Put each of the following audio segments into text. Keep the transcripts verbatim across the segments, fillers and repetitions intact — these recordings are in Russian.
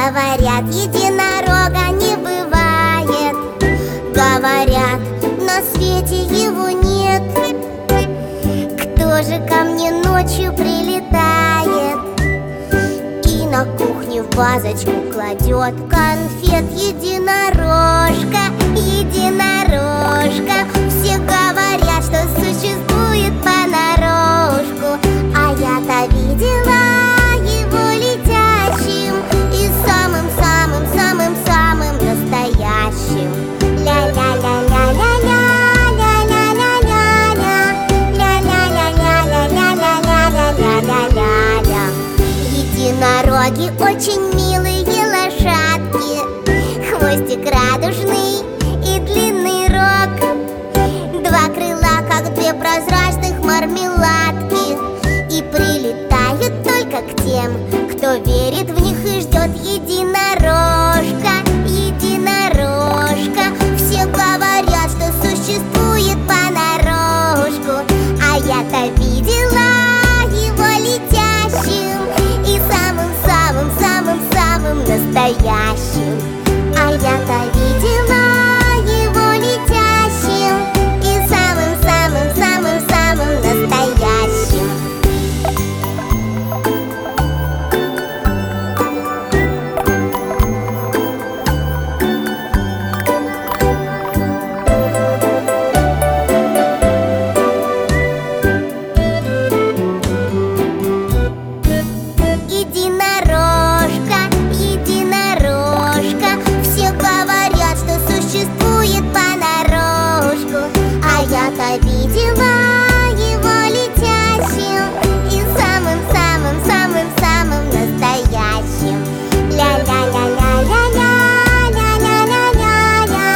Говорят, единорога не бывает. Говорят, на свете его нет. Кто же ко мне ночью прилетает и на кухне в вазочку кладет конфет? Единорожка, единорожка. Все говорят, что существует понарошку, а я-то видела его летящим и самым-самым-самым-самым настоящим. Ля-ля-ля-ля-ля-ля, ля-ля-ля-ля-ля-ля, ля-ля-ля-ля-ля-ля-ля-ля-ля-ля. Единороги очень милые лошадки, хвостик радужный и длинный рог, два крыла, как две прозрачных мармеладки, и прилетают только к тем, кто верит в них и ждет. Единорожка, единорожка. Все говорят, что существует понарошку, а я-то видела его летящим и самым-самым-самым-самым настоящим. А я-то видела его летящим и самым-самым-самым-самым настоящим. Единорожка, единорожка. Все говорят, что существует понарошку, а я-то видела его летящим и самым-самым-самым-самым настоящим. Ля-ля-ля-ля-ля-ля, ля-ля-ля-ля-ля-ля,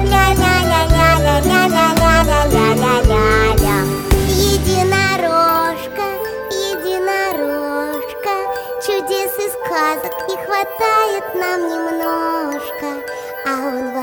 ля-ля-ля-ля-ля-ля-ля-ля-ля-ля. Единорожка, единорожка. Чудес и сказок не хватает нам немножко, а он